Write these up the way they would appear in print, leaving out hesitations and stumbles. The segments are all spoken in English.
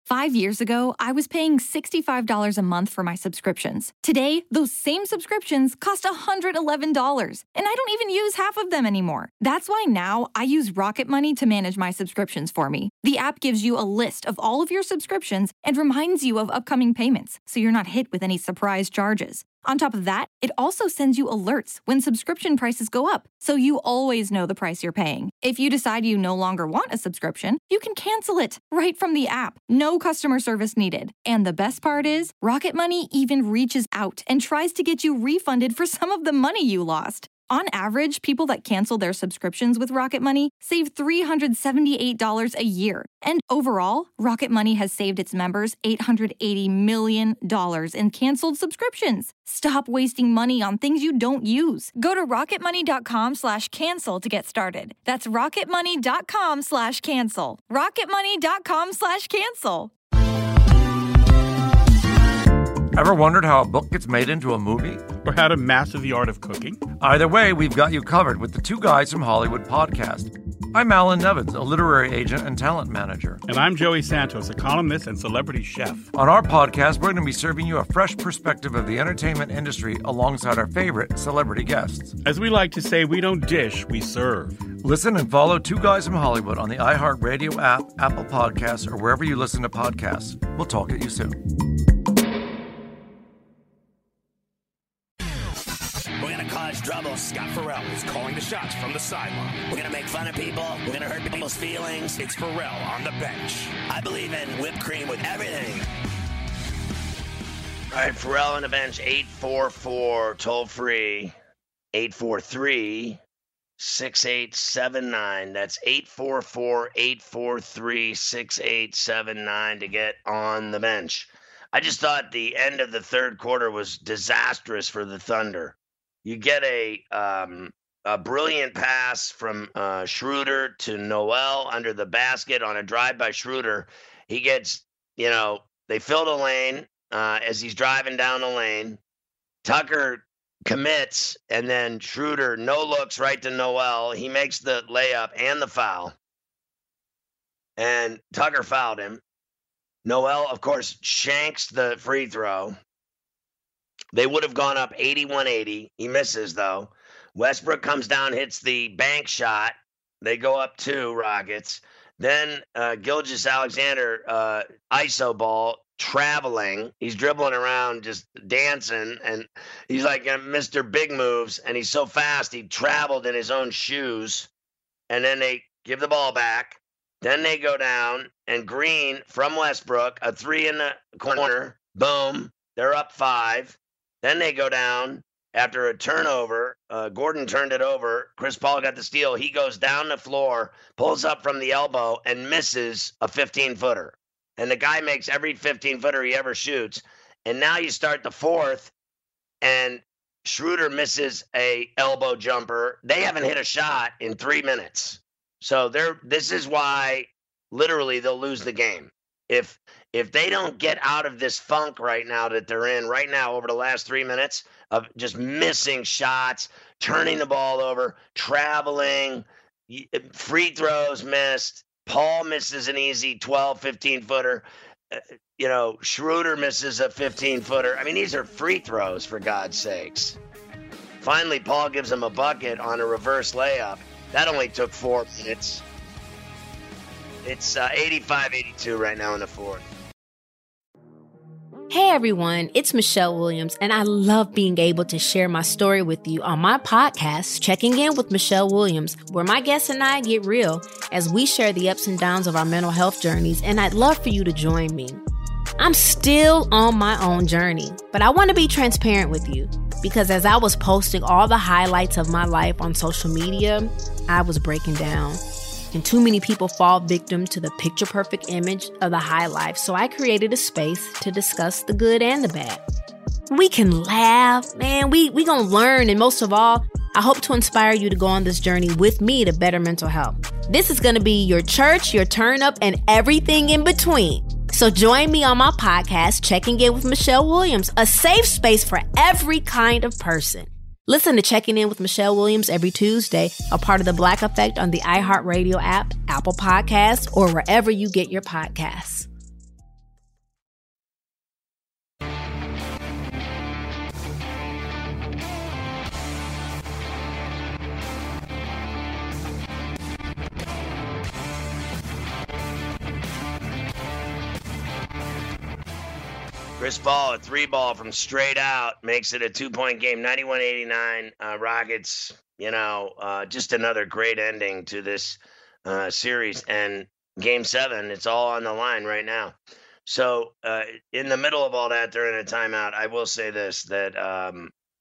5 years ago, I was paying $65 a month for my subscriptions. Today, those same subscriptions cost $111, and I don't even use half of them anymore. That's why now I use Rocket Money to manage my subscriptions for me. The app gives you a list of all of your subscriptions and reminds you of upcoming payments, so you're not hit with any surprise charges. On top of that, it also sends you alerts when subscription prices go up, so you always know the price you're paying. If you decide you no longer want a subscription, you can cancel it right from the app. No customer service needed. And the best part is, Rocket Money even reaches out and tries to get you refunded for some of the money you lost. On average, people that cancel their subscriptions with Rocket Money save $378 a year. And overall, Rocket Money has saved its members $880 million in canceled subscriptions. Stop wasting money on things you don't use. Go to rocketmoney.com/cancel to get started. That's rocketmoney.com/cancel. rocketmoney.com/cancel. Ever wondered how a book gets made into a movie? Or how to master the art of cooking? Either way, we've got you covered with the Two Guys from Hollywood podcast. I'm Alan Nevins, a literary agent and talent manager. And I'm Joey Santos, a columnist and celebrity chef. On our podcast, we're going to be serving you a fresh perspective of the entertainment industry alongside our favorite celebrity guests. As we like to say, we don't dish, we serve. Listen and follow Two Guys from Hollywood on the iHeartRadio app, Apple Podcasts, or wherever you listen to podcasts. We'll talk at you soon. Trouble. Scott Farrell is calling the shots from the sideline. We're going to make fun of people. We're going to hurt people's feelings. It's Farrell on the bench. I believe in whipped cream with everything. All right, Farrell on the bench, 844, toll free, 843-6879. That's 844-843-6879 to get on the bench. I just thought the end of the third quarter was disastrous for the Thunder. You get a brilliant pass from Schroeder to Noel under the basket on a drive by Schroeder. He gets, they fill the lane as he's driving down the lane. Tucker commits, and then Schroeder no looks right to Noel. He makes the layup and the foul. And Tucker fouled him. Noel, of course, shanks the free throw. They would have gone up 81-80. He misses, though. Westbrook comes down, hits the bank shot. They go up 2, Rockets. Then Gilgeous-Alexander, iso ball, traveling. He's dribbling around, just dancing. And he's like Mr. Big Moves. And he's so fast, he traveled in his own shoes. And then they give the ball back. Then they go down. And Green from Westbrook, a 3 in the corner. Boom. They're up 5. Then they go down after a turnover. Gordon turned it over. Chris Paul got the steal. He goes down the floor, pulls up from the elbow, and misses a 15-footer. And the guy makes every 15-footer he ever shoots. And now you start the fourth, and Schroeder misses a elbow jumper. They haven't hit a shot in 3 minutes. So this is why, literally, they'll lose the game. If they don't get out of this funk right now that they're in right now over the last 3 minutes of just missing shots, turning the ball over, traveling, free throws missed, Paul misses an easy 12, 15-footer, Schroeder misses a 15-footer. I mean, these are free throws, for God's sakes. Finally, Paul gives him a bucket on a reverse layup. That only took 4 minutes. It's 85-82 right now in the fourth. Hey everyone, it's Michelle Williams, and I love being able to share my story with you on my podcast, Checking In with Michelle Williams, where my guests and I get real as we share the ups and downs of our mental health journeys, and I'd love for you to join me. I'm still on my own journey, but I want to be transparent with you because as I was posting all the highlights of my life on social media, I was breaking down. And too many people fall victim to the picture-perfect image of the high life, so I created a space to discuss the good and the bad. We can laugh, man, we gonna learn, and most of all, I hope to inspire you to go on this journey with me to better mental health. This is gonna be your church, your turn-up, and everything in between. So join me on my podcast, Checking In with Michelle Williams, a safe space for every kind of person. Listen to Checking In with Michelle Williams every Tuesday, a part of The Black Effect on the iHeartRadio app, Apple Podcasts, or wherever you get your podcasts. Chris Paul, a 3-ball from straight out, makes it a 2-point game, 91-89. Rockets, just another great ending to this series. And Game 7, it's all on the line right now. So in the middle of all that, during a timeout, I will say this, that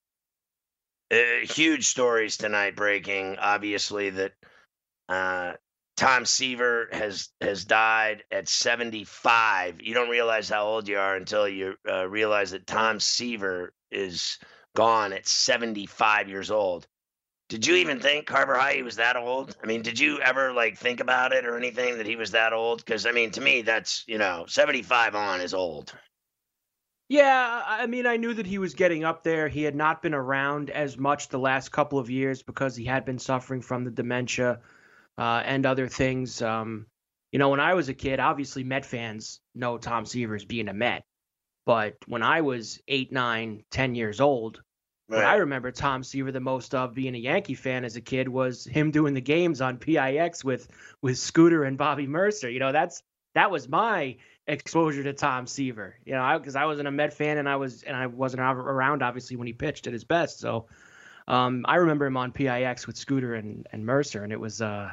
huge stories tonight breaking, obviously, that Tom Seaver has died at 75. You don't realize how old you are until you realize that Tom Seaver is gone at 75 years old. Did you even think Carver High was that old? I mean, did you ever think about it or anything that he was that old? Because I mean, to me, that's 75 on is old. Yeah, I mean, I knew that he was getting up there. He had not been around as much the last couple of years because he had been suffering from the dementia and other things. When I was a kid, obviously Met fans know Tom Seaver as being a Met. But when I was 8, 9, 10 years old, what I remember Tom Seaver the most of being a Yankee fan as a kid was him doing the games on PIX with Scooter and Bobby Mercer. That was my exposure to Tom Seaver. Because I wasn't a Met fan and I wasn't around obviously when he pitched at his best. So I remember him on PIX with Scooter and Mercer, and it was the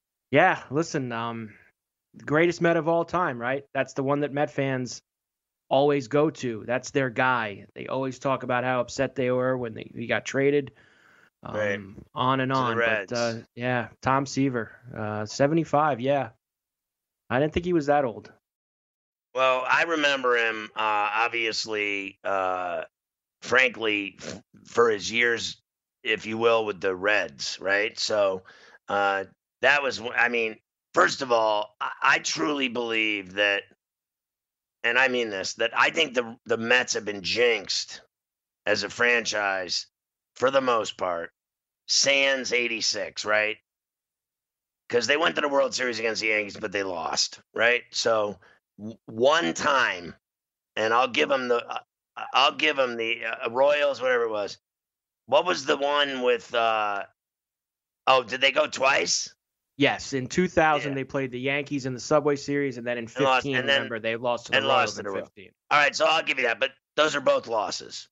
greatest Met of all time, right? That's the one that Met fans always go to. That's their guy. They always talk about how upset they were when he got traded. On and on. But Tom Seaver, 75. Yeah, I didn't think he was that old. Well, I remember him, obviously, frankly, for his years, if you will, with the Reds, right? So that was, first of all, I truly believe that, and I mean this, that I think the Mets have been jinxed as a franchise for the most part, sans 86, right? Because they went to the World Series against the Yankees, but they lost, right? So one time, and I'll give them the Royals, whatever it was. What was the one with? Did they go twice? Yes, in 2000 they played the Yankees in the Subway Series, and then in 15, remember, they lost to the Royals in 15. All right, so I'll give you that, but those are both losses.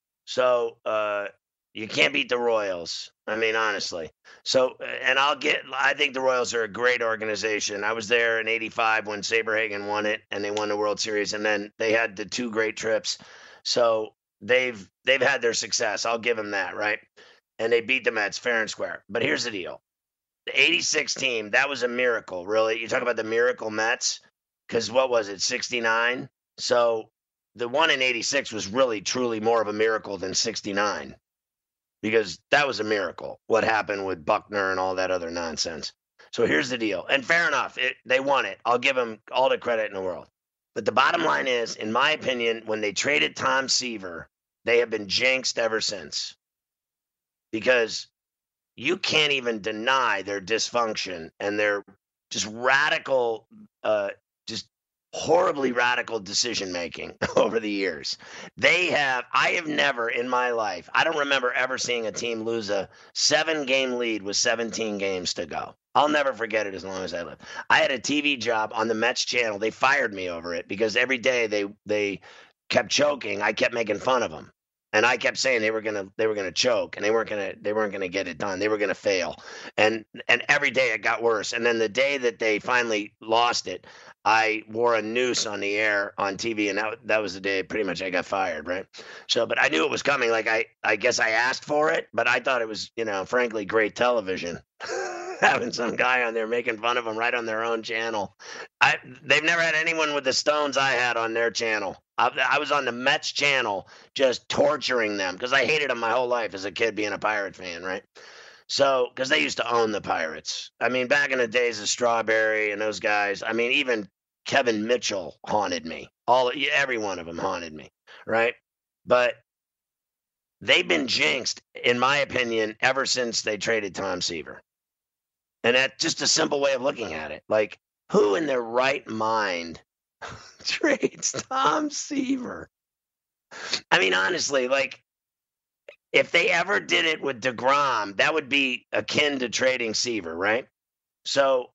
So you can't beat the Royals. I mean, honestly. So, and I think the Royals are a great organization. I was there in 85 when Saberhagen won it, and they won the World Series, and then they had the 2 great trips. So they've had their success. I'll give them that, right? And they beat the Mets fair and square. But here's the deal. The 86 team, that was a miracle, really. You talk about the miracle Mets, because what was it, 69? So the one in 86 was really, truly more of a miracle than 69, because that was a miracle, what happened with Buckner and all that other nonsense. So here's the deal. And fair enough, they won it. I'll give them all the credit in the world. But the bottom line is, in my opinion, when they traded Tom Seaver, they have been jinxed ever since. Because you can't even deny their dysfunction and their just radical, just horribly radical decision-making over the years. I have never in my life, I don't remember ever seeing a team lose a 7-game lead with 17 games to go. I'll never forget it as long as I live. I had a TV job on the Mets channel. They fired me over it because every day they kept choking. I kept making fun of them. And I kept saying they were gonna choke, and they weren't gonna get it done. They were gonna fail, and every day it got worse. And then the day that they finally lost it, I wore a noose on the air on TV, and that was the day pretty much I got fired, right? So, but I knew it was coming. Like I guess I asked for it, but I thought it was, frankly, great television. Having some guy on there making fun of them right on their own channel. They've never had anyone with the stones I had on their channel. I was on the Mets channel just torturing them because I hated them my whole life as a kid being a Pirate fan, right? So, because they used to own the Pirates. I mean, back in the days of Strawberry and those guys, I mean, even Kevin Mitchell haunted me. Every one of them haunted me, right? But they've been jinxed, in my opinion, ever since they traded Tom Seaver. And that's just a simple way of looking at it. Like, who in their right mind trades Tom Seaver? I mean, honestly, like, if they ever did it with DeGrom, that would be akin to trading Seaver, right? So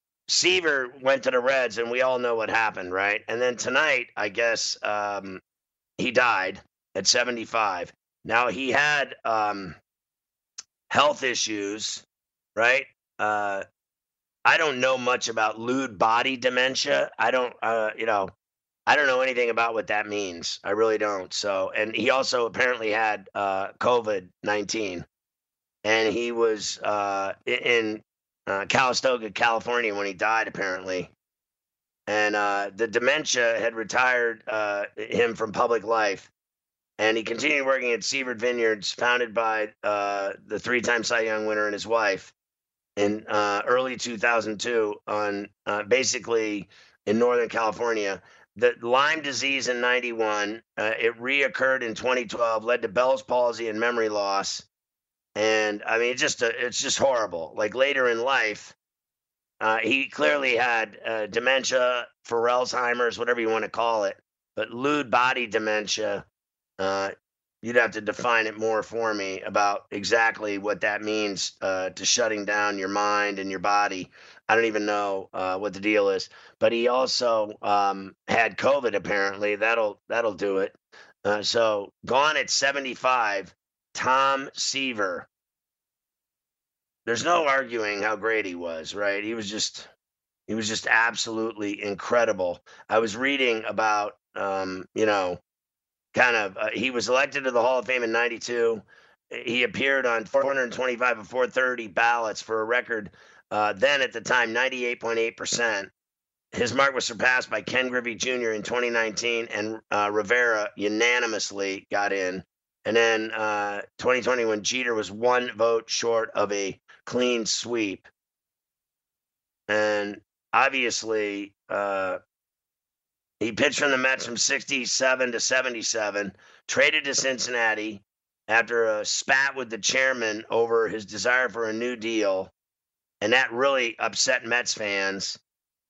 Seaver went to the Reds, and we all know what happened, right? And then tonight, I guess he died at 75. Now, he had health issues, right? I don't know much about Lewy body dementia. I don't know anything about what that means. I really don't. So, and he also apparently had COVID-19, and he was in Calistoga, California when he died, apparently. And the dementia had retired him from public life. And he continued working at Seavert Vineyards, founded by the three-time Cy Young winner and his wife in early 2002 on basically in Northern California. The Lyme disease in 91, it reoccurred in 2012, led to Bell's palsy and memory loss. And I mean, it's just horrible. Like later in life, he clearly had dementia, Alzheimer's, whatever you want to call it. But Lewy body dementia, you'd have to define it more for me about exactly what that means to shutting down your mind and your body. I don't even know what the deal is. But he also had COVID, apparently. That'll do it. So gone at 75, Tom Seaver. There's no arguing how great he was, right? He was just absolutely incredible. I was reading about, he was elected to the Hall of Fame in 92. He appeared on 425 of 430 ballots for a record, then at the time, 98.8%. His mark was surpassed by Ken Griffey Jr. in 2019, and Rivera unanimously got in. And then 2020, when Jeter was one vote short of a clean sweep. And obviously, he pitched from the Mets from 67 to 77, traded to Cincinnati after a spat with the chairman over his desire for a new deal. And that really upset Mets fans.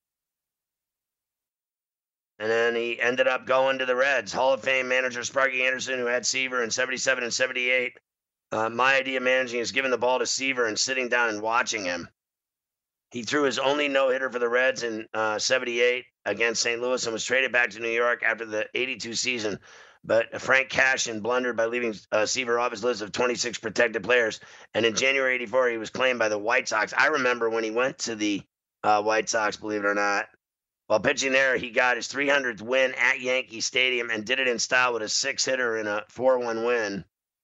And then he ended up going to the Reds. Hall of Fame manager Sparky Anderson, who had Seaver in 77 and 78. My idea of managing is giving the ball to Seaver and sitting down and watching him. He threw his only no-hitter for the Reds in 78 against St. Louis and was traded back to New York after the 82 season. But Frank Cashin blundered by leaving Seaver off his list of 26 protected players. And in January 84, he was claimed by the White Sox. I remember when he went to the White Sox, believe it or not. While pitching there, he got his 300th win at Yankee Stadium and did it in style with a 6-hitter in a 4-1 win.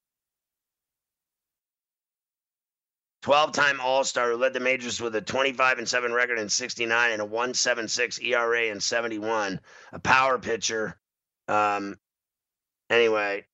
12-time All-Star who led the majors with a 25-7 record in 69 and a 1.76 ERA in 71. A power pitcher. Anyway,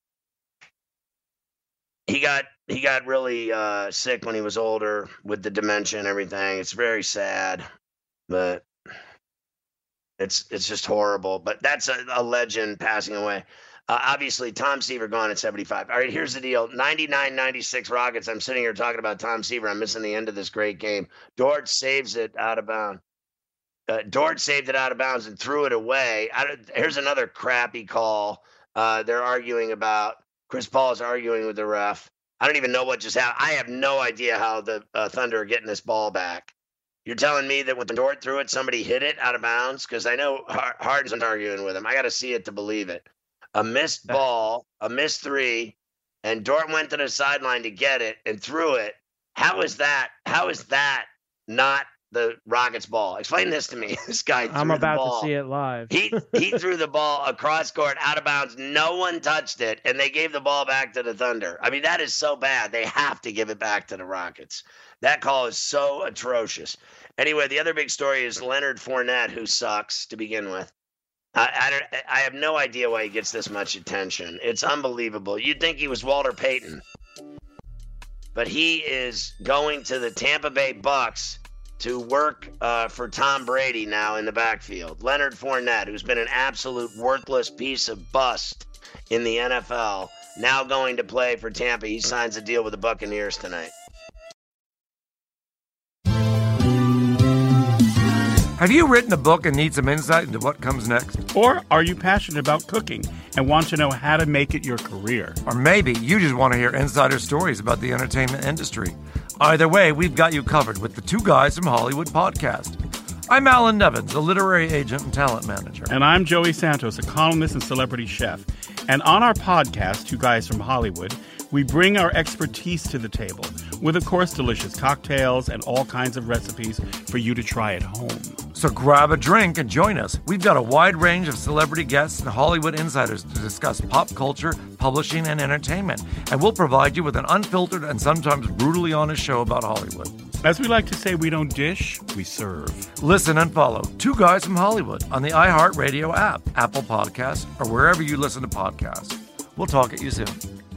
he got really sick when he was older with the dementia and everything. It's very sad, but it's just horrible. But that's a legend passing away. Obviously, Tom Seaver gone at 75. All right, here's the deal. 99-96 Rockets. I'm sitting here talking about Tom Seaver. I'm missing the end of this great game. Dort saves it out of bounds. Dort saved it out of bounds and threw it away. Here's another crappy call. They're arguing about. Chris Paul is arguing with the ref. I don't even know what just happened. I have no idea how the Thunder are getting this ball back. You're telling me that when Dort threw it, somebody hit it out of bounds? Because I know Harden's arguing with him. I got to see it to believe it. A missed ball, a missed three, and Dort went to the sideline to get it and threw it. How is that not the Rockets' ball? Explain this to me. This guy threw the ball. I'm about to see it live. He threw the ball across court, out of bounds. No one touched it, and they gave the ball back to the Thunder. I mean, that is so bad. They have to give it back to the Rockets. That call is so atrocious. Anyway, the other big story is Leonard Fournette, who sucks to begin with. I have no idea why he gets this much attention. It's unbelievable. You'd think he was Walter Payton. But he is going to the Tampa Bay Bucks to work for Tom Brady now in the backfield. Leonard Fournette, who's been an absolute worthless piece of bust in the NFL, now going to play for Tampa. He signs a deal with the Buccaneers tonight. Have you written a book and need some insight into what comes next? Or are you passionate about cooking and want to know how to make it your career? Or maybe you just want to hear insider stories about the entertainment industry. Either way, we've got you covered with the Two Guys from Hollywood podcast. I'm Alan Nevins, a literary agent and talent manager. And I'm Joey Santos, a columnist and celebrity chef. And on our podcast, Two Guys from Hollywood, we bring our expertise to the table with, of course, delicious cocktails and all kinds of recipes for you to try at home. So grab a drink and join us. We've got a wide range of celebrity guests and Hollywood insiders to discuss pop culture, publishing, and entertainment. And we'll provide you with an unfiltered and sometimes brutally honest show about Hollywood. As we like to say, we don't dish, we serve. Listen and follow Two Guys from Hollywood on the iHeartRadio app, Apple Podcasts, or wherever you listen to podcasts. We'll talk at you soon.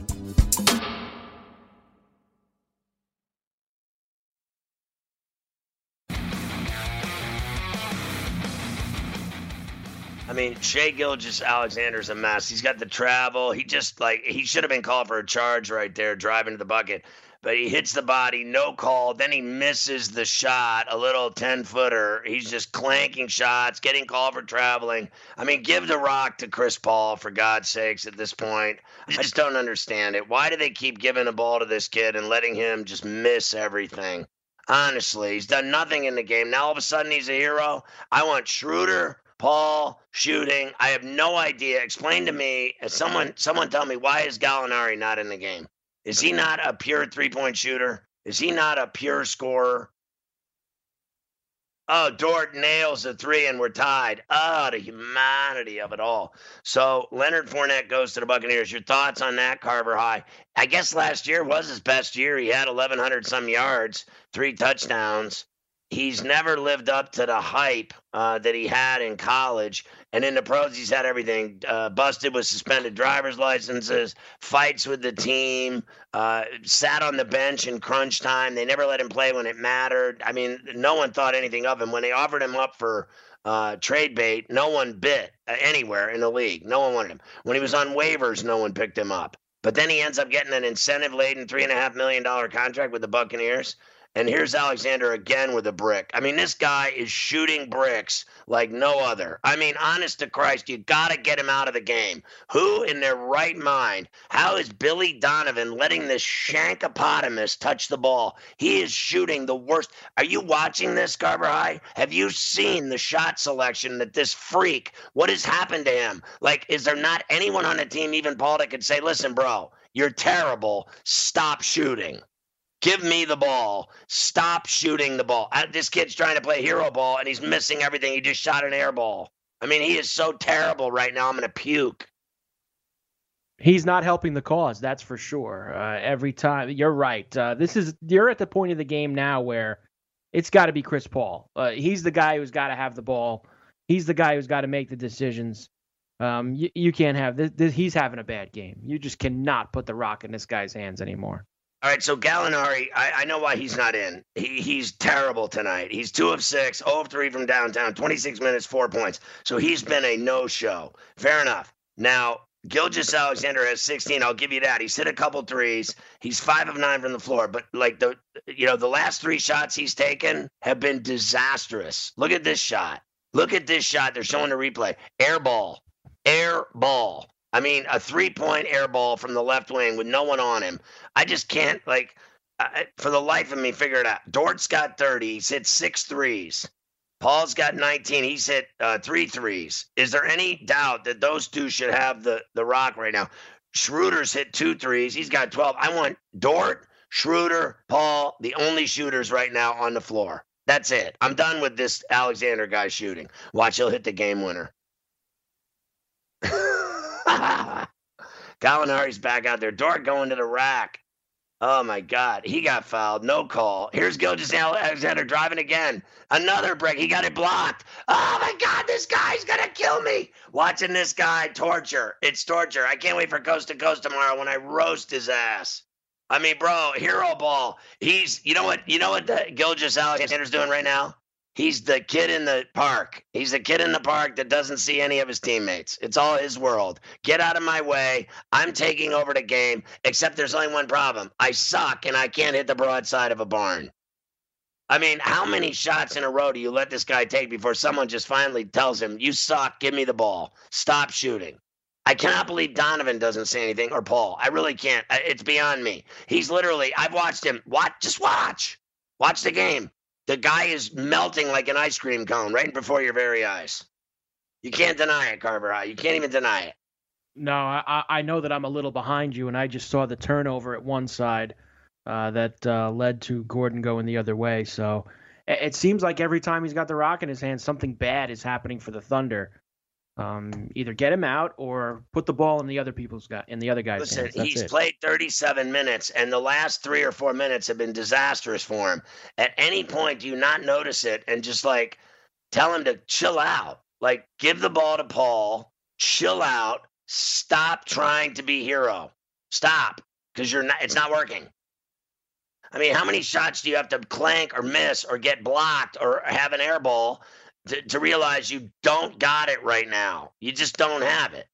I mean, Shai Gilgeous-Alexander's a mess. He's got the travel. He should have been called for a charge right there, driving to the bucket. But he hits the body, no call. Then he misses the shot, a little 10-footer. He's just clanking shots, getting called for traveling. I mean, give the rock to Chris Paul, for God's sakes, at this point. I just don't understand it. Why do they keep giving the ball to this kid and letting him just miss everything? Honestly, he's done nothing in the game. Now all of a sudden he's a hero. I want Schroeder, Paul, shooting. I have no idea. Explain to me, someone tell me, why is Gallinari not in the game? Is he not a pure three-point shooter? Is he not a pure scorer? Oh, Dort nails a three and we're tied. Oh, the humanity of it all. So Leonard Fournette goes to the Buccaneers. Your thoughts on that, Carver High? I guess last year was his best year. He had 1,100 some yards, 3 touchdowns. He's never lived up to the hype that he had in college. And in the pros, he's had everything. Busted with suspended driver's licenses, fights with the team, sat on the bench in crunch time. They never let him play when it mattered. I mean, no one thought anything of him. When they offered him up for trade bait, no one bit anywhere in the league. No one wanted him. When he was on waivers, no one picked him up. But then he ends up getting an incentive-laden $3.5 million contract with the Buccaneers. And here's Alexander again with a brick. I mean, this guy is shooting bricks like no other. I mean, honest to Christ, you got to get him out of the game. Who in their right mind? How is Billy Donovan letting this shankopotamus touch the ball? He is shooting the worst. Are you watching this, Carver High? Have you seen the shot selection that this freak, what has happened to him? Like, is there not anyone on the team, even Paul, that could say, listen, bro, you're terrible. Stop shooting. Give me the ball. Stop shooting the ball. This kid's trying to play hero ball, and he's missing everything. He just shot an air ball. I mean, he is so terrible right now. I'm going to puke. He's not helping the cause, that's for sure. Every time. You're right. You're at the point of the game now where it's got to be Chris Paul. He's the guy who's got to have the ball. He's the guy who's got to make the decisions. You can't have this. He's having a bad game. You just cannot put the rock in this guy's hands anymore. All right, so Gallinari, I know why he's not in. He's terrible tonight. He's 2 of 6, 0 of 3 from downtown, 26 minutes, 4 points. So he's been a no-show. Fair enough. Now, Gilgeous-Alexander has 16. I'll give you that. He's hit a couple threes. He's 5 of 9 from the floor. But like the last 3 shots he's taken have been disastrous. Look at this shot. Look at this shot. They're showing the replay. Air ball. Air ball. I mean, a 3-point air ball from the left wing with no one on him. I just can't, for the life of me, figure it out. Dort's got 30. He's hit 6 threes. Paul's got 19. He's hit 3 threes. Is there any doubt that those two should have the rock right now? Schroeder's hit 2 threes. He's got 12. I want Dort, Schroeder, Paul, the only shooters right now on the floor. That's it. I'm done with this Alexander guy shooting. Watch, he'll hit the game winner. Gallinari's back out there. Dort going to the rack. Oh, my God. He got fouled. No call. Here's Gilgeous-Alexander driving again. Another break. He got it blocked. Oh, my God. This guy's going to kill me. Watching this guy torture. It's torture. I can't wait for Coast to Coast tomorrow when I roast his ass. I mean, bro, hero ball. You know what the Gilgeous-Alexander's doing right now? He's the kid in the park. He's the kid in the park that doesn't see any of his teammates. It's all his world. Get out of my way. I'm taking over the game, except there's only one problem. I suck, and I can't hit the broadside of a barn. I mean, how many shots in a row do you let this guy take before someone just finally tells him, you suck, give me the ball. Stop shooting. I cannot believe Donovan doesn't say anything, or Paul. I really can't. It's beyond me. He's literally, I've watched him. Just watch. Watch the game. The guy is melting like an ice cream cone right before your very eyes. You can't deny it, Carver High. You can't even deny it. No, I know that I'm a little behind you, and I just saw the turnover at one side that led to Gordon going the other way. So it seems like every time he's got the rock in his hand, something bad is happening for the Thunder. Either get him out or put the ball in the other guy's hands. He's played 37 minutes, and the last 3 or 4 minutes have been disastrous for him. At any point, do you not notice it and just like tell him to chill out? Like, give the ball to Paul, chill out, stop trying to be hero. Stop, because it's not working. I mean, how many shots do you have to clank or miss or get blocked or have an air ball to realize you don't got it right now? You just don't have it.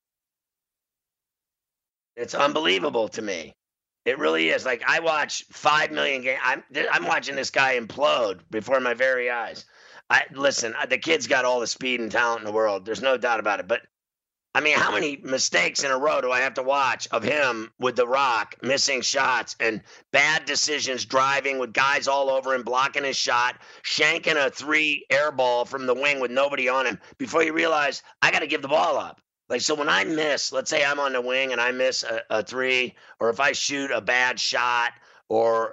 It's unbelievable to me. It really is. Like, I watch 5 million games. I'm watching this guy implode before my very eyes. Listen, the kid's got all the speed and talent in the world. There's no doubt about it. But, I mean, how many mistakes in a row do I have to watch of him with the rock, missing shots and bad decisions, driving with guys all over him, blocking his shot, shanking a 3 air ball from the wing with nobody on him before you realize I got to give the ball up. Like, so when I miss, let's say I'm on the wing and I miss a 3, or if I shoot a bad shot, or,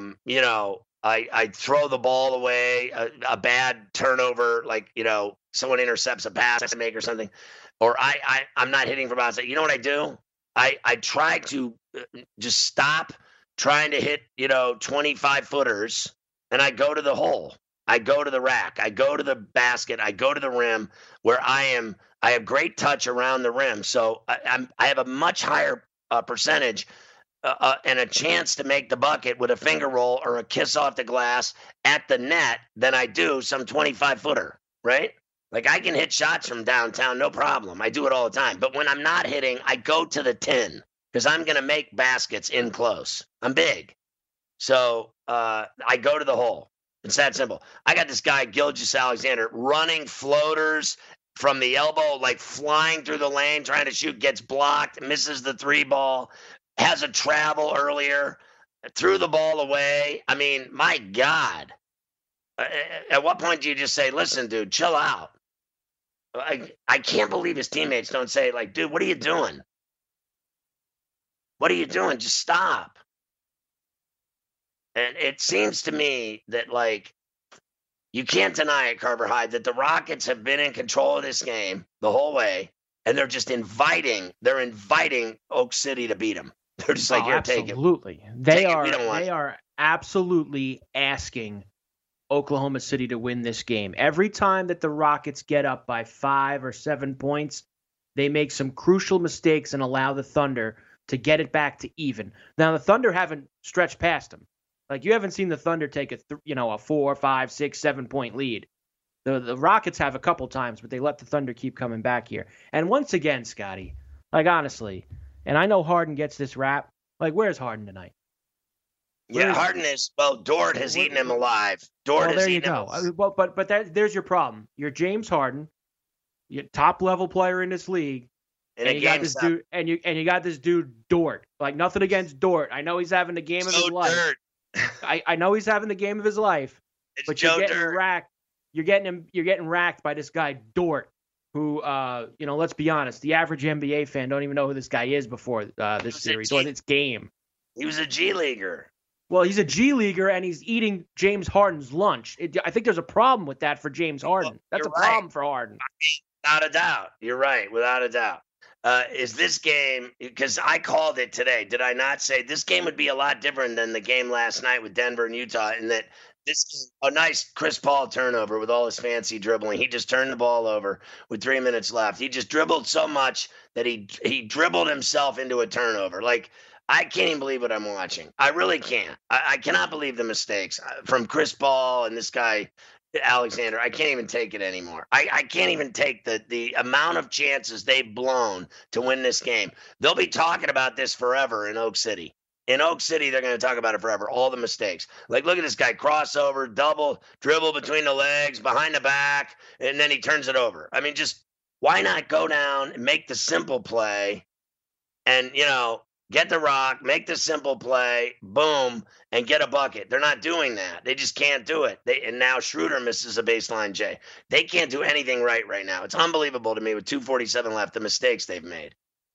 I throw the ball away, a bad turnover, like, someone intercepts a pass I make or something, or I'm not hitting from outside. You know what I do? I try to just stop trying to hit, 25-footers, and I go to the hole. I go to the rack. I go to the basket. I go to the rim where I have great touch around the rim. So I have a much higher percentage and a chance to make the bucket with a finger roll or a kiss off the glass at the net than I do some 25-footer, right? Like, I can hit shots from downtown, no problem. I do it all the time. But when I'm not hitting, I go to the 10 because I'm going to make baskets in close. I'm big. So I go to the hole. It's that simple. I got this guy, Gilgeous-Alexander, running floaters from the elbow, like flying through the lane, trying to shoot, gets blocked, misses the 3 ball, has a travel earlier, threw the ball away. I mean, my God. At what point do you just say, listen, dude, chill out? I can't believe his teammates don't say, like, dude, what are you doing? What are you doing? Just stop. And it seems to me that, like, you can't deny it, Carver Hyde, that the Rockets have been in control of this game the whole way, and they're just inviting Oak City to beat them. They're just like, here, take it. Absolutely. They are absolutely asking Oklahoma City to win this game. Every time that the Rockets get up by 5 or 7 points, they make some crucial mistakes and allow the Thunder to get it back to even. Now, the Thunder haven't stretched past them. Like, you haven't seen the Thunder take a 4, 5, 6, 7 point lead. The Rockets have a couple times, but they let the Thunder keep coming back here. And once again, Scotty, like, honestly, and I know Harden gets this rap. Like, where's Harden tonight? Harden is, Dort has eaten him alive. There you go. But there's your problem. You're James Harden, you're top level player in this league, and you got this dude, and you got this dude Dort. Like, nothing against Dort. I know he's having the game of his life. I know he's having the game of his life. But you're getting racked. You're getting racked by this guy Dort, who, let's be honest, the average NBA fan don't even know who this guy is before this series or this game. He was a G Leaguer. Well, he's a G Leaguer, and he's eating James Harden's lunch. I think there's a problem with that for James Harden. That's a problem for Harden. Without a doubt. You're right, without a doubt. Is this game, because I called it today, did I not say this game would be a lot different than the game last night with Denver and Utah, in that this is a nice Chris Paul turnover with all his fancy dribbling. He just turned the ball over with 3 minutes left. He just dribbled so much that he dribbled himself into a turnover. Like, I can't even believe what I'm watching. I really can't. I cannot believe the mistakes from Chris Paul and this guy, Alexander. I can't even take it anymore. I can't even take the amount of chances they've blown to win this game. They'll be talking about this forever in Oak City. In Oak City, they're going to talk about it forever, all the mistakes. Like, look at this guy, crossover, double, dribble between the legs, behind the back, and then he turns it over. I mean, just why not go down and make the simple play and, get the rock, make the simple play, boom, and get a bucket. They're not doing that. They just can't do it. And now Schroeder misses a baseline J. They can't do anything right now. It's unbelievable to me with 2:47 left, the mistakes they've made.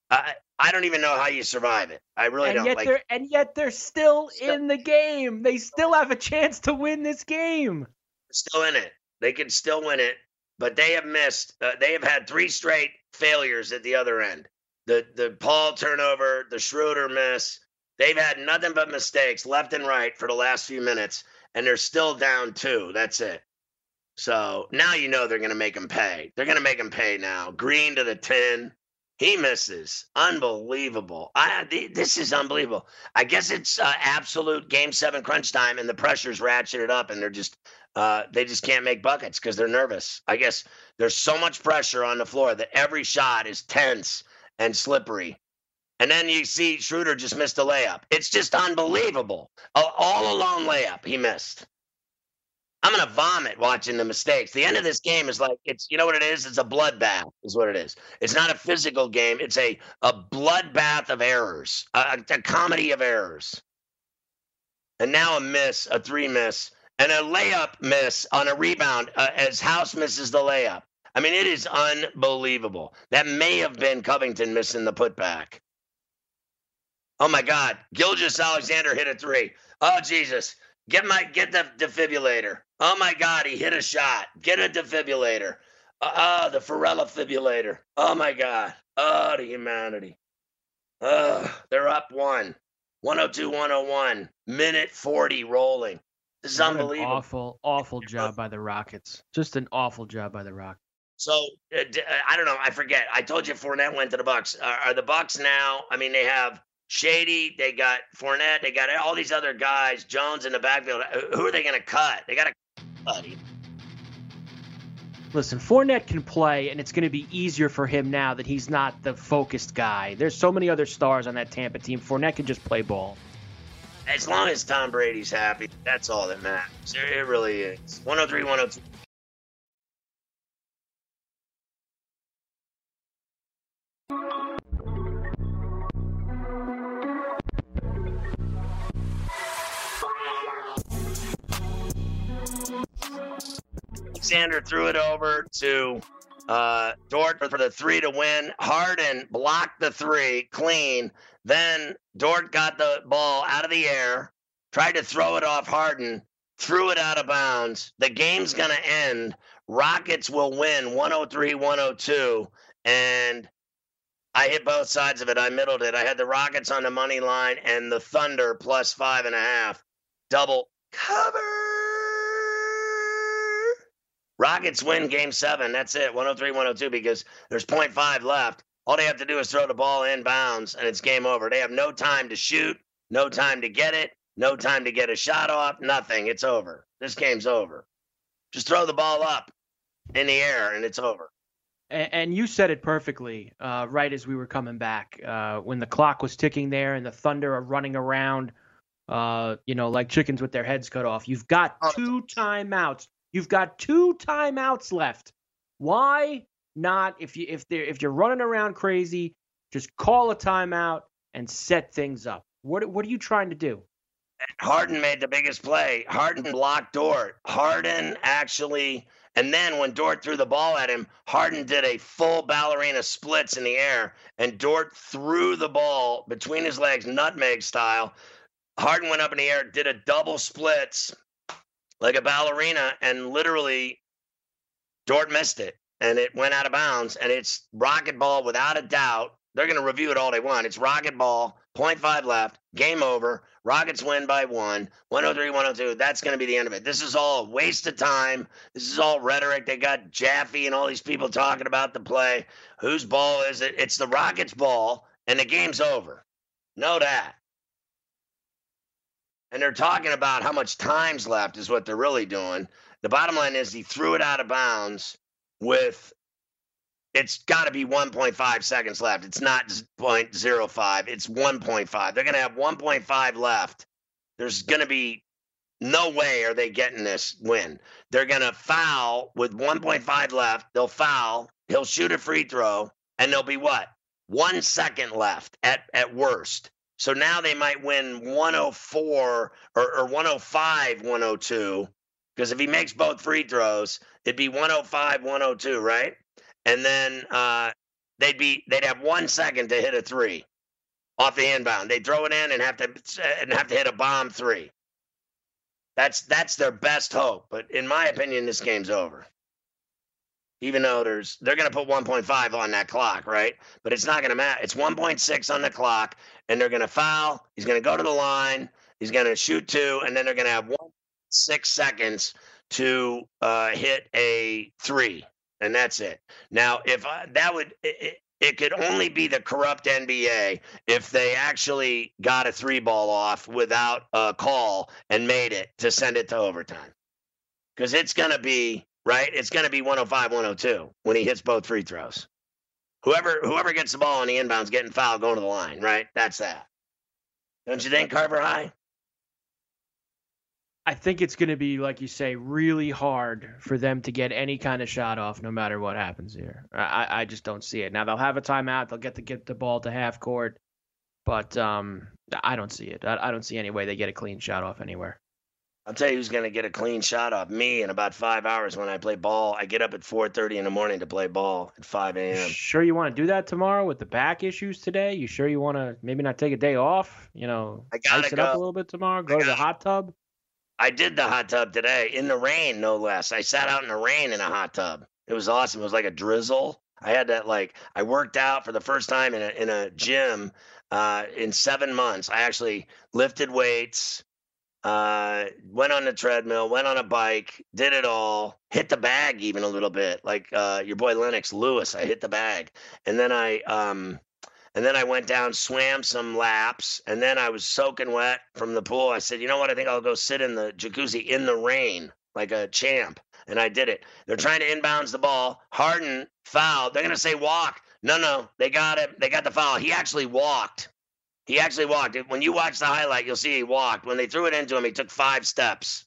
I don't even know how you survive it. I really don't. Yet they're still in the game. They still have a chance to win this game. Still in it. They can still win it, but they have missed. They have had 3 straight failures at the other end. The Paul turnover, the Schroeder miss. They've had nothing but mistakes left and right for the last few minutes, and they're still down 2. That's it. So now you know they're going to make him pay. They're going to make him pay now. Green to the 10. He misses. Unbelievable. This is unbelievable. I guess it's absolute Game 7 crunch time, and the pressure's ratcheted up, and they just can't make buckets because they're nervous. I guess there's so much pressure on the floor that every shot is tense and slippery. And then you see Schroeder just missed a layup. It's just unbelievable. All alone layup he missed. I'm going to vomit watching the mistakes. The end of this game is like, you know what it is? It's a bloodbath is what it is. It's not a physical game. It's a bloodbath of errors, a comedy of errors. And now a 3 miss, and a layup miss on a rebound as House misses the layup. I mean, it is unbelievable. That may have been Covington missing the putback. Oh, my God. Gilgeous-Alexander hit a 3. Oh, Jesus. Get the defibrillator. Oh, my God, he hit a shot. Get a defibrillator. The Pharrell defibrillator. Oh, my God. Oh, the humanity. They're up 1. 102-101. Minute 40 rolling. This is unbelievable. Awful job by the Rockets. Just an awful job by the Rockets. So, I don't know. I forget. I told you Fournette went to the Bucks. Are the Bucks now? I mean, they have Shady, they got Fournette, they got all these other guys, Jones in the backfield. Who are they going to cut? They got to cut him. Listen, Fournette can play, and it's going to be easier for him now that he's not the focused guy. There's so many other stars on that Tampa team. Fournette can just play ball. As long as Tom Brady's happy, that's all that matters. It really is. 103-102. Alexander threw it over to Dort for the 3 to win. Harden blocked the 3 clean. Then Dort got the ball out of the air, tried to throw it off Harden, threw it out of bounds. The game's going to end. Rockets will win 103-102. And I hit both sides of it. I middled it. I had the Rockets on the money line and the Thunder plus 5.5. Double cover. Rockets win Game 7. That's it, 103-102, because there's 0.5 left. All they have to do is throw the ball in bounds, and it's game over. They have no time to shoot, no time to get it, no time to get a shot off, nothing. It's over. This game's over. Just throw the ball up in the air, and it's over. And you said it perfectly right as we were coming back. When the clock was ticking there and the Thunder are running around, like chickens with their heads cut off. You've got 2 timeouts. You've got 2 timeouts left. Why not? If you're running around crazy, just call a timeout and set things up. What are you trying to do? Harden made the biggest play. Harden blocked Dort. Harden actually, and then when Dort threw the ball at him, Harden did a full ballerina splits in the air, and Dort threw the ball between his legs, nutmeg style. Harden went up in the air, did a double splits like a ballerina, and literally Dort missed it, and it went out of bounds, and it's Rocket ball without a doubt. They're going to review it all they want. It's Rocket ball, 0.5 left, game over. Rockets win by 1, 103-102. That's going to be the end of it. This is all a waste of time. This is all rhetoric. They got Jaffe and all these people talking about the play. Whose ball is it? It's the Rockets' ball, and the game's over. Know that. And they're talking about how much time's left is what they're really doing. The bottom line is he threw it out of bounds with, it's got to be 1.5 seconds left. It's not 0.05. It's 1.5. They're going to have 1.5 left. There's going to be no way are they getting this win. They're going to foul with 1.5 left. They'll foul. He'll shoot a free throw, and there'll be what? 1 second left at worst. So now they might win 104 or 105, 102, because if he makes both free throws, it'd be 105, 102, right? And then they'd have 1 second to hit a three off the inbound. They'd throw it in and have to hit a bomb three. That's their best hope. But in my opinion, this game's over. Even though they're going to put 1.5 on that clock, right? But it's not going to matter. It's 1.6 on the clock, and they're going to foul. He's going to go to the line. He's going to shoot two, and then they're going to have 1.6 seconds to hit a three, and that's it. Now, if it could only be the corrupt NBA if they actually got a three ball off without a call and made it to send it to overtime, because it's going to be. Right? It's going to be 105-102 when he hits both free throws. Whoever gets the ball on the inbound's getting fouled going to the line, right? That's that. Don't you think, Carver High? I think it's going to be, like you say, really hard for them to get any kind of shot off no matter what happens here. I just don't see it. Now, they'll have a timeout. They'll get the ball to half court. But I don't see it. I don't see any way they get a clean shot off anywhere. I'll tell you who's going to get a clean shot off me in about 5 hours when I play ball. I get up at 4:30 in the morning to play ball at 5 a.m. Sure you want to do that tomorrow with the back issues today? You sure you want to maybe not take a day off? I gotta ice it up a little bit tomorrow? Go to the hot tub? I did the hot tub today in the rain, no less. I sat out in the rain in a hot tub. It was awesome. It was like a drizzle. I had that I worked out for the first time in a gym in 7 months. I actually lifted weights. Went on the treadmill, went on a bike, did it all, hit the bag even a little bit, like your boy Lennox Lewis. I hit the bag, and then I went down, swam some laps, and then I was soaking wet from the pool. I said, you know what? I think I'll go sit in the jacuzzi in the rain like a champ, and I did it. They're trying to inbounds the ball. Harden fouled. They're gonna say walk. No, they got him. They got the foul. He actually walked. When you watch the highlight, you'll see he walked. When they threw it into him, he took 5 steps.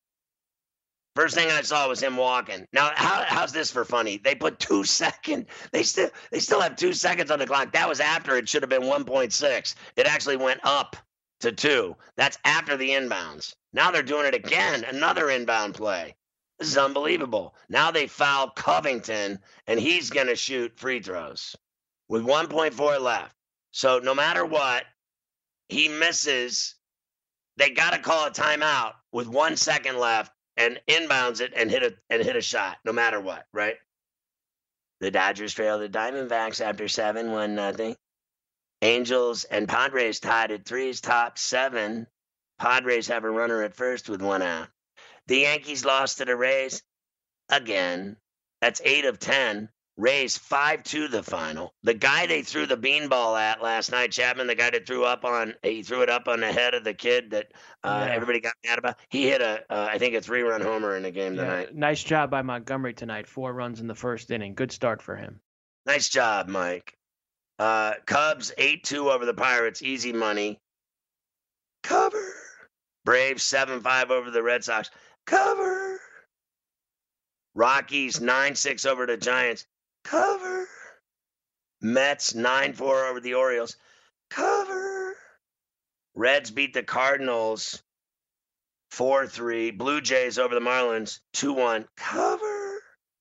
First thing I saw was him walking. Now, how's this for funny? They put 2 seconds. They still have 2 seconds on the clock. That was after it should have been 1.6. It actually went up to 2. That's after the inbounds. Now they're doing it again, another inbound play. This is unbelievable. Now they foul Covington, and he's going to shoot free throws with 1.4 left. So no matter what, he misses. They got to call a timeout with 1 second left and inbounds it and hit a shot, no matter what, right? The Dodgers trail the Diamondbacks after 7-1-0. Angels and Padres tied at 3's top 7. Padres have a runner at first with 1 out. The Yankees lost to the Rays again. That's 8 of 10. Rays 5-2 the final. The guy they threw the beanball at last night, Chapman, the guy that threw it up on the head of the kid that everybody got mad about. He hit I think a 3-run homer in the game tonight. Nice job by Montgomery tonight. 4 runs in the first inning. Good start for him. Nice job, Mike. Cubs 8-2 over the Pirates. Easy money. Cover. Braves 7-5 over the Red Sox. Cover. Rockies 9-6 over the Giants. Cover. Mets 9-4 over the Orioles. Cover. Reds beat the Cardinals 4-3. Blue Jays over the Marlins 2-1. Cover.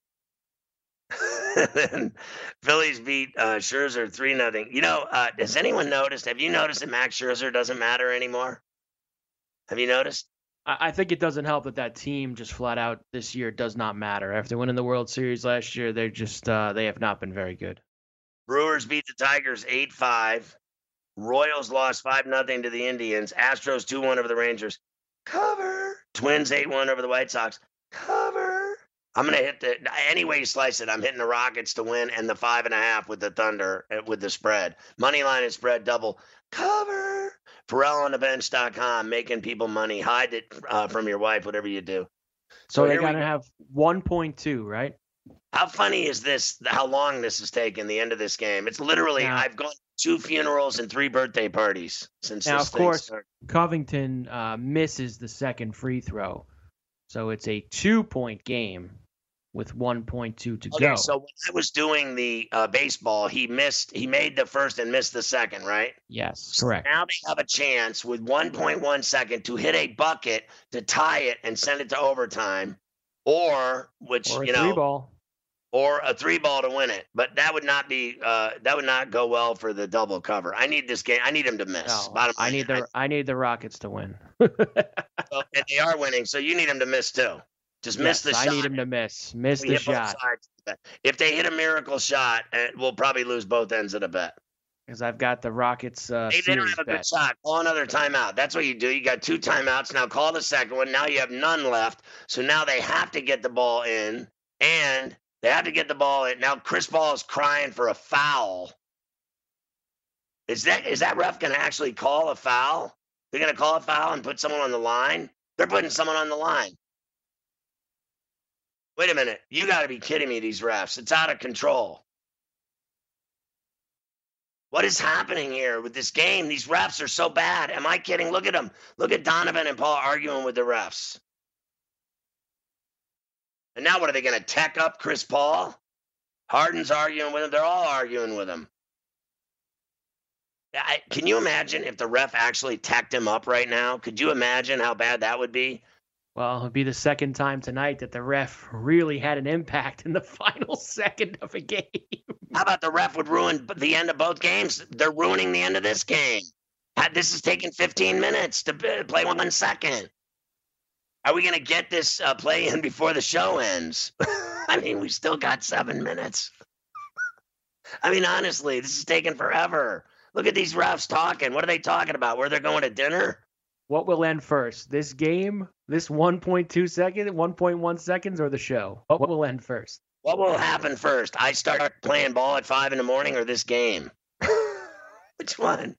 Then Phillies beat Scherzer 3-0. Has anyone noticed? Have you noticed that Max Scherzer doesn't matter anymore? Have you noticed? I think it doesn't help that team just flat out this year does not matter. After winning the World Series last year, they're just they have not been very good. Brewers beat the Tigers 8-5. Royals lost 5-0 to the Indians. Astros 2-1 over the Rangers. Cover. Twins 8-1 over the White Sox. Cover. I'm going to hit any way you slice it, I'm hitting the Rockets to win and the 5.5 with the Thunder with the spread. Money line and spread double. Cover. PharrellOnTheBench.com, making people money. Hide it from your wife, whatever you do. So they're going to have 1.2, right? How funny is this, how long this has taken, the end of this game? It's literally, I've gone to 2 funerals and 3 birthday parties since this thing started. Now, of course, Covington misses the second free throw. So it's a 2-point game with 1.2 to go. So when I was doing the baseball, he made the first and missed the second, right? Yes, correct. So now they have a chance with 1.1 second to hit a bucket to tie it and send it to overtime, or a 3-ball. or a 3-ball to win it. But that would not go well for the double cover. I need this game. I need him to miss. No, I need the Rockets to win. And they are winning, so you need him to miss too. Just miss the shot. I need him to miss the shot. If they hit a miracle shot, we'll probably lose both ends of the bet. Because I've got the Rockets. They don't have a good shot. Call another timeout. That's what you do. You got 2 timeouts. Now call the second one. Now you have none left. So now they have to get the ball in, and they have to get the ball in. Now Chris Paul is crying for a foul. Is that ref going to actually call a foul? They're going to call a foul and put someone on the line? They're putting someone on the line. Wait a minute. You got to be kidding me, these refs. It's out of control. What is happening here with this game? These refs are so bad. Am I kidding? Look at them. Look at Donovan and Paul arguing with the refs. And now what, are they going to tech up Chris Paul? Harden's arguing with him. They're all arguing with him. Can you imagine if the ref actually teched him up right now? Could you imagine how bad that would be? Well, it would be the second time tonight that the ref really had an impact in the final second of a game. How about the ref would ruin the end of both games? They're ruining the end of this game. This is taking 15 minutes to play 1 second. Are we going to get this play in before the show ends? I mean, we still got 7 minutes. I mean, honestly, this is taking forever. Look at these refs talking. What are they talking about? Where they're going to dinner? What will end first? This game, this 1.1 seconds, or the show? What will end first? What will happen first? I start playing ball at 5 a.m, or this game? Which one?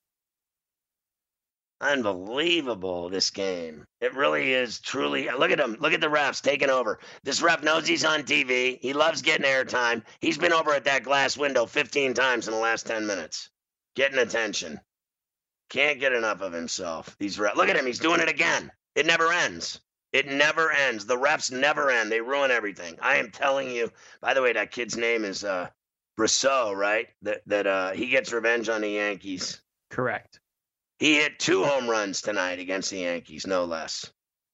Unbelievable, this game. It really is truly. Look at them. Look at the refs taking over. This ref knows he's on TV. He loves getting airtime. He's been over at that glass window 15 times in the last 10 minutes. Getting attention. Can't get enough of himself. These refs. Look at him. He's doing it again. It never ends. It never ends. The refs never end. They ruin everything. I am telling you. By the way, that kid's name is Brosseau, right? That he gets revenge on the Yankees. Correct. He hit 2 home runs tonight against the Yankees, no less.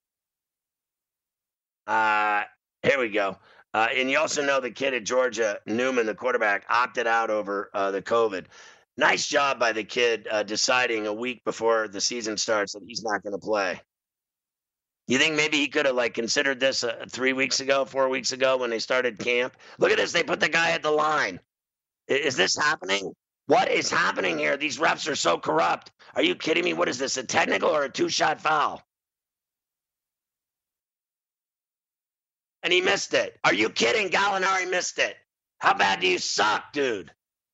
Here we go. And you also know the kid at Georgia, Newman, the quarterback, opted out over the COVID. Nice job by the kid deciding a week before the season starts that he's not going to play. You think maybe he could have considered this 4 weeks ago when they started camp? Look at this. They put the guy at the line. Is this happening? What is happening here? These refs are so corrupt. Are you kidding me? What is this, a technical or a 2-shot foul? And he missed it. Are you kidding? Gallinari missed it. How bad do you suck, dude?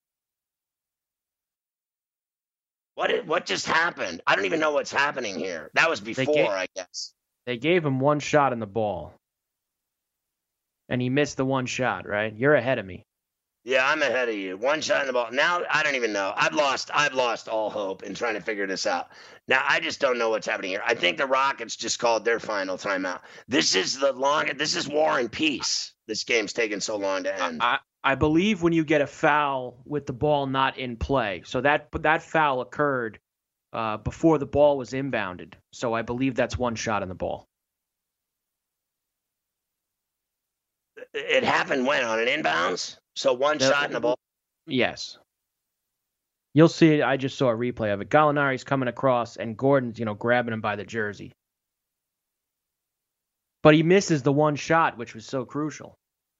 What just happened? I don't even know what's happening here. That was before, I guess. They gave him 1 shot in the ball. And he missed the 1 shot, right? You're ahead of me. Yeah, I'm ahead of you. 1 shot in the ball. Now, I don't even know. I've lost all hope in trying to figure this out. Now, I just don't know what's happening here. I think the Rockets just called their final timeout. This is War and Peace. This game's taking so long to end. I believe when you get a foul with the ball not in play. So that foul occurred before the ball was inbounded. So I believe that's 1 shot in the ball. It happened when? On an inbounds? So 1 shot in the ball? Yes. You'll see it. I just saw a replay of it. Gallinari's coming across, and Gordon's, grabbing him by the jersey. But he misses the 1 shot, which was so crucial.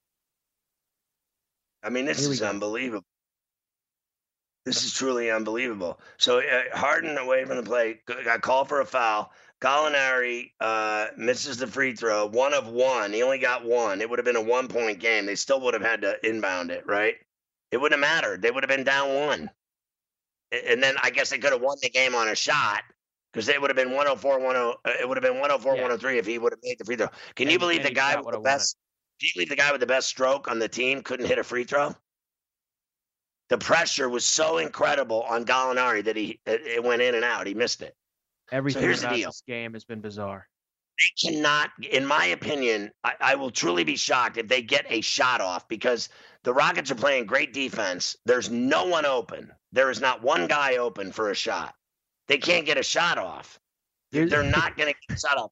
I mean, this is unbelievable. This is truly unbelievable. So Harden away from the play, got called for a foul. Gallinari misses the free throw, 1 of 1. He only got 1. It would have been a 1-point game. They still would have had to inbound it, right? It wouldn't have mattered. They would have been down 1. And then I guess they could have won the game on a shot because it would have been 104-103 if he would have made the free throw. Can you believe the guy with the best? Do you believe the guy with the best stroke on the team couldn't hit a free throw? The pressure was so incredible on Gallinari that it went in and out. He missed it. Everything about this game has been bizarre. They cannot, in my opinion, I will truly be shocked if they get a shot off because the Rockets are playing great defense. There's no one open. There is not one guy open for a shot. They can't get a shot off. They're not going to get a shot off.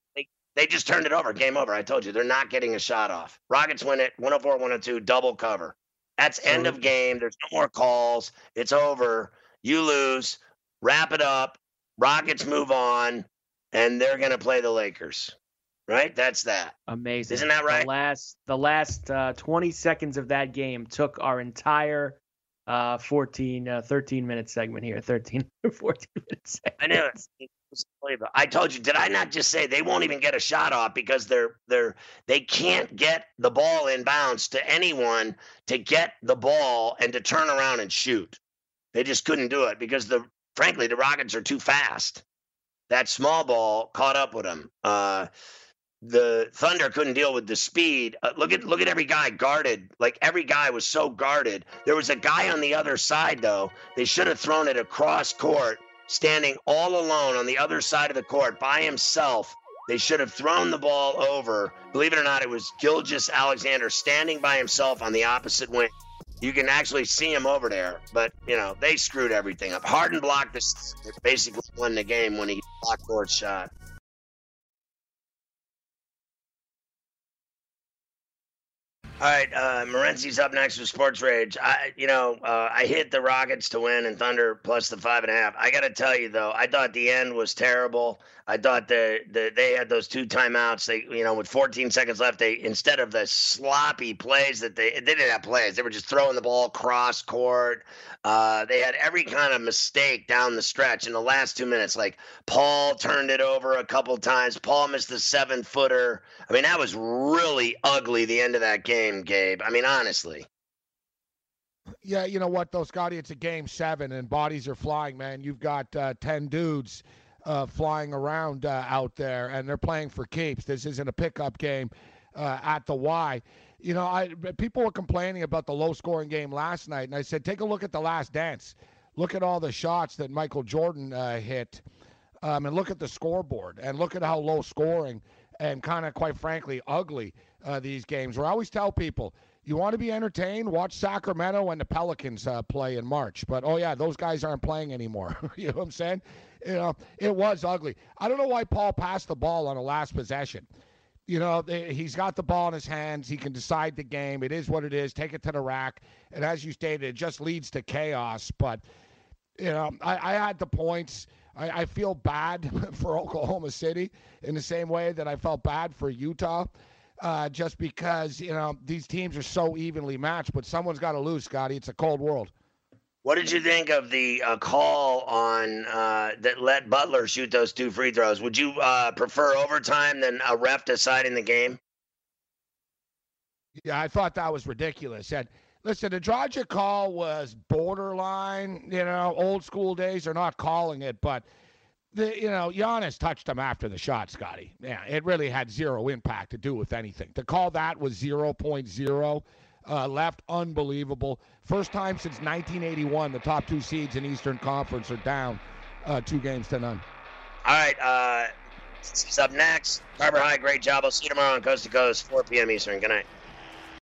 They just turned it over. Game over. I told you, they're not getting a shot off. Rockets win it, 104-102, double cover. That's end of game. There's no more calls. It's over. You lose. Wrap it up. Rockets move on, and they're going to play the Lakers. Right? That's that. Amazing. Isn't that right? The last 20 seconds of that game took our entire 13-minute segment here. 14 minutes. I knew it. I told you, did I not just say they won't even get a shot off because they can't get the ball inbounds to anyone to get the ball and to turn around and shoot. They just couldn't do it because frankly the Rockets are too fast. That small ball caught up with them. The Thunder couldn't deal with the speed. Look at every guy guarded. Like every guy was so guarded. There was a guy on the other side though. They should have thrown it across court. Standing all alone on the other side of the court by himself. They should have thrown the ball over. Believe it or not, it was Gilgeous-Alexander standing by himself on the opposite wing. You can actually see him over there, but, they screwed everything up. Harden blocked this, basically won the game when he blocked Gort's shot. All right, Morency's up next with Sports Rage. I hit the Rockets to win and Thunder plus the 5.5. I got to tell you, though, I thought the end was terrible. I thought they had those 2 timeouts. They, with 14 seconds left, they instead of the sloppy plays that they didn't have plays. They were just throwing the ball cross court. They had every kind of mistake down the stretch in the last 2 minutes. Like Paul turned it over a couple times. Paul missed the 7-footer. I mean, that was really ugly, the end of that game, Gabe. I mean, honestly. Yeah, you know what, though, Scotty? It's a game 7, and bodies are flying, man. You've got 10 dudes flying around out there, and they're playing for keeps. This isn't a pickup game at the Y. People were complaining about the low-scoring game last night, and I said, take a look at The Last Dance. Look at all the shots that Michael Jordan hit, and look at the scoreboard, and look at how low-scoring and kind of, quite frankly, ugly these games were. I always tell people, you want to be entertained, watch Sacramento and the Pelicans play in March. But, oh, yeah, those guys aren't playing anymore. You know what I'm saying? It was ugly. I don't know why Paul passed the ball on the last possession. He's got the ball in his hands. He can decide the game. It is what it is. Take it to the rack. And as you stated, it just leads to chaos. But, I had the points. I feel bad for Oklahoma City in the same way that I felt bad for Utah. Just because, these teams are so evenly matched. But someone's got to lose, Scotty. It's a cold world. What did you think of the call on that let Butler shoot those 2 free throws? Would you prefer overtime than a ref deciding the game? Yeah, I thought that was ridiculous. And listen, the Dragic call was borderline. Old school days are not calling it, but Giannis touched him after the shot, Scotty. Yeah, it really had zero impact to do with anything. To call that was 0.0. Left, unbelievable. First time since 1981, the top 2 seeds in Eastern Conference are down 2-0. All right, this is up next. Carver High, great job. I'll see you tomorrow on Coast to Coast, 4 p.m. Eastern. Good night.